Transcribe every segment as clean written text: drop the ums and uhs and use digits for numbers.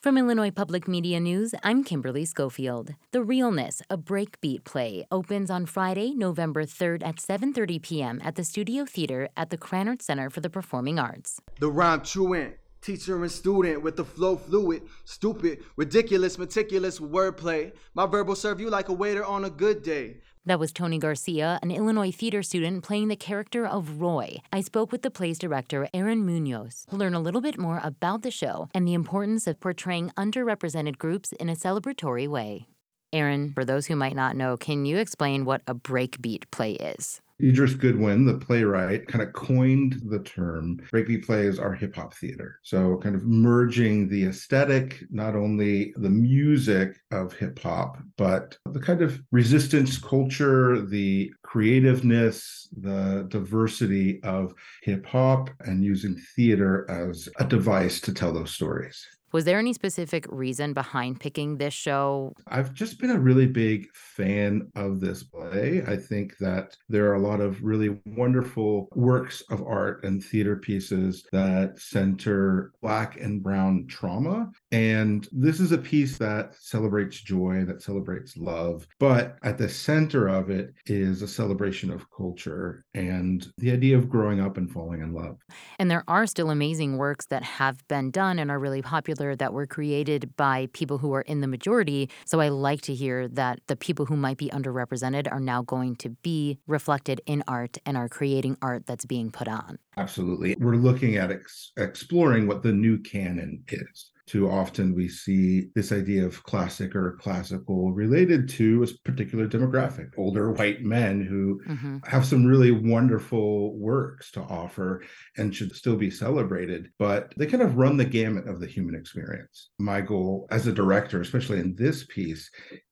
From Illinois Public Media News, I'm Kimberly Schofield. The Realness, a breakbeat play, opens on Friday, November 3rd at 7:30 p.m. at the Studio Theater at the Krannert Center for the Performing Arts. The rhyme truant, teacher and student with the flow fluid, stupid, ridiculous, meticulous with wordplay. My verb will serve you like a waiter on a good day. That was Tony Garcia, an Illinois theater student playing the character of Roy. I spoke with the play's director, Aaron Munoz, to learn a little bit more about the show and the importance of portraying underrepresented groups in a celebratory way. Aaron, for those who might not know, can you explain what a breakbeat play is? Idris Goodwin, the playwright, kind of coined the term. Breakbeat plays are hip hop theater. So kind of merging the aesthetic, not only the music of hip hop, but the kind of resistance culture, the creativeness, the diversity of hip hop, and using theater as a device to tell those stories. Was there any specific reason behind picking this show? I've just been a really big fan of this play. I think that there are a lot of really wonderful works of art and theater pieces that center Black and Brown trauma. And this is a piece that celebrates joy, that celebrates love. But at the center of it is a celebration of culture and the idea of growing up and falling in love. And there are still amazing works that have been done and are really popular that were created by people who are in the majority. So I like to hear that the people who might be underrepresented are now going to be reflected in art and are creating art that's being put on. Absolutely. We're looking at exploring what the new canon is. Too often we see this idea of classic or classical related to a particular demographic, older white men who have some really wonderful works to offer and should still be celebrated, but they kind of run the gamut of the human experience. My goal as a director, especially in this piece,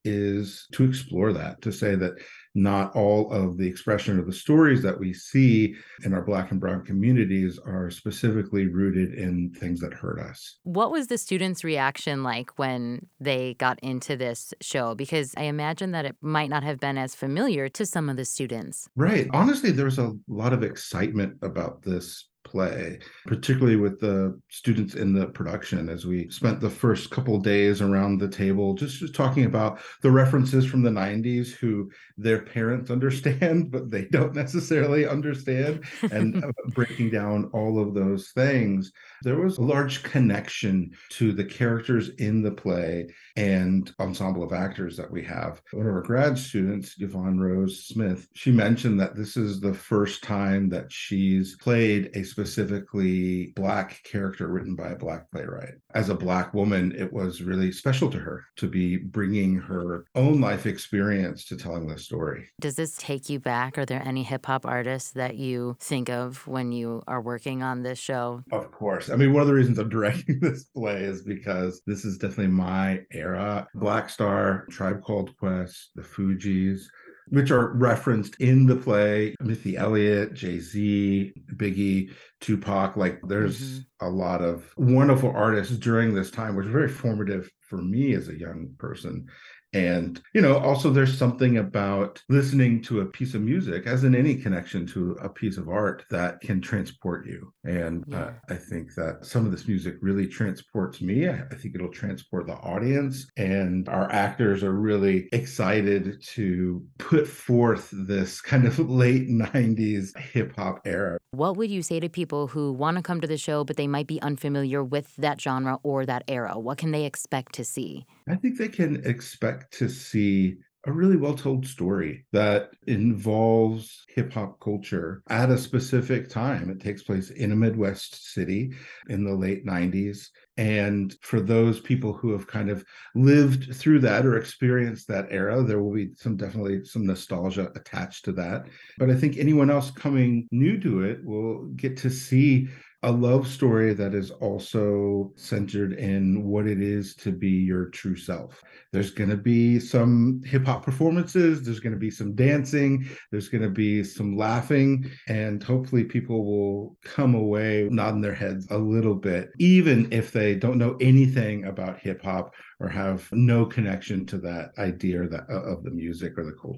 is to explore that, to say that not all of the expression of the stories that we see in our Black and Brown communities are specifically rooted in things that hurt us. What was the students' reaction like when they got into this show? Because I imagine that it might not have been as familiar to some of the students. Right. Honestly, there was a lot of excitement about this play, particularly with the students in the production, as we spent the first couple of days around the table just talking about the references from the 90s who their parents understand, but they don't necessarily understand, and breaking down all of those things. There was a large connection to the characters in the play and ensemble of actors that we have. One of our grad students, Yvonne Rose Smith, she mentioned that this is the first time that she's played a specifically Black character written by a Black playwright. As a Black woman, it was really special to her to be bringing her own life experience to telling this story. Does this take you back? Are there any hip hop artists that you think of when you are working on this show? Of course. I mean, one of the reasons I'm directing this play is because this is definitely my era. Black Star, Tribe Called Quest, the Fugees, which are referenced in the play. Missy Elliott, Jay-Z, Biggie, Tupac. Like there's a lot of wonderful artists during this time, which was very formative for me as a young person. And, also there's something about listening to a piece of music, as in any connection to a piece of art, that can transport you. And I think that some of this music really transports me. I think it'll transport the audience. And our actors are really excited to put forth this kind of late 90s hip hop era. What would you say to people who want to come to the show, but they might be unfamiliar with that genre or that era? What can they expect to see? I think they can expect to see a really well-told story that involves hip-hop culture at a specific time. It takes place in a Midwest city in the late 90s. And for those people who have kind of lived through that or experienced that era, there will be definitely some nostalgia attached to that. But I think anyone else coming new to it will get to see a love story that is also centered in what it is to be your true self. There's going to be some hip hop performances. There's going to be some dancing. There's going to be some laughing. And hopefully people will come away nodding their heads a little bit, even if they don't know anything about hip hop or have no connection to that idea of the music or the culture.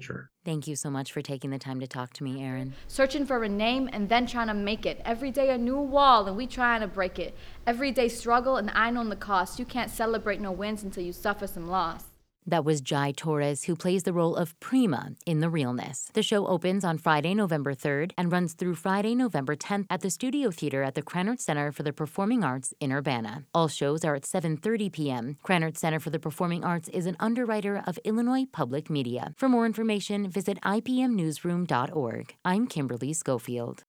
Thank you so much for taking the time to talk to me, Erin. Searching for a name and then trying to make it. Every day a new wall and we trying to break it. Every day struggle and I know the cost. You can't celebrate no wins until you suffer some loss. That was Jai Torres, who plays the role of Prima in The Realness. The show opens on Friday, November 3rd and runs through Friday, November 10th at the Studio Theater at the Krannert Center for the Performing Arts in Urbana. All shows are at 7:30 p.m. Krannert Center for the Performing Arts is an underwriter of Illinois Public Media. For more information, visit ipmnewsroom.org. I'm Kimberly Schofield.